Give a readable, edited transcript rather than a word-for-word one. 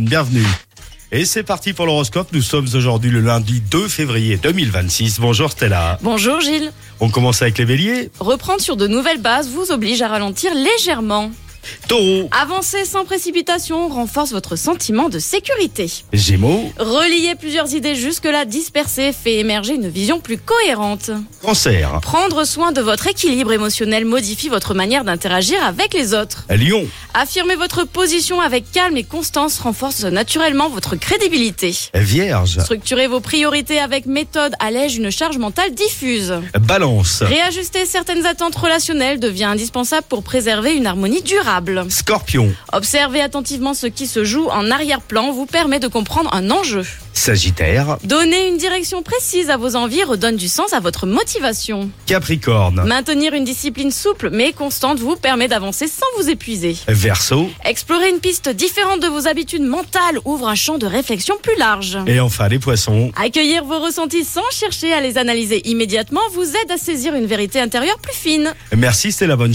bienvenue. Et c'est parti pour l'horoscope. Nous sommes aujourd'hui le lundi 2 février 2026. Bonjour Stella. Bonjour Gilles. On commence avec les béliers. Reprendre sur de nouvelles bases vous oblige à ralentir légèrement. Taureau. Avancer sans précipitation renforce votre sentiment de sécurité. Gémeaux. Relier plusieurs idées jusque-là dispersées fait émerger une vision plus cohérente. Cancer. Prendre soin de votre équilibre émotionnel modifie votre manière d'interagir avec les autres. Lion. Affirmer votre position avec calme et constance renforce naturellement votre crédibilité. Vierge. Structurer vos priorités avec méthode allège une charge mentale diffuse. Balance. Réajuster certaines attentes relationnelles devient indispensable pour préserver une harmonie durable. Scorpion. Observer attentivement ce qui se joue en arrière-plan vous permet de comprendre un enjeu. Sagittaire. Donner une direction précise à vos envies redonne du sens à votre motivation. Capricorne. Maintenir une discipline souple mais constante vous permet d'avancer sans vous épuiser. Verseau. Explorer une piste différente de vos habitudes mentales ouvre un champ de réflexion plus large. Et enfin les poissons. Accueillir vos ressentis sans chercher à les analyser immédiatement vous aide à saisir une vérité intérieure plus fine. Merci Stella, bonne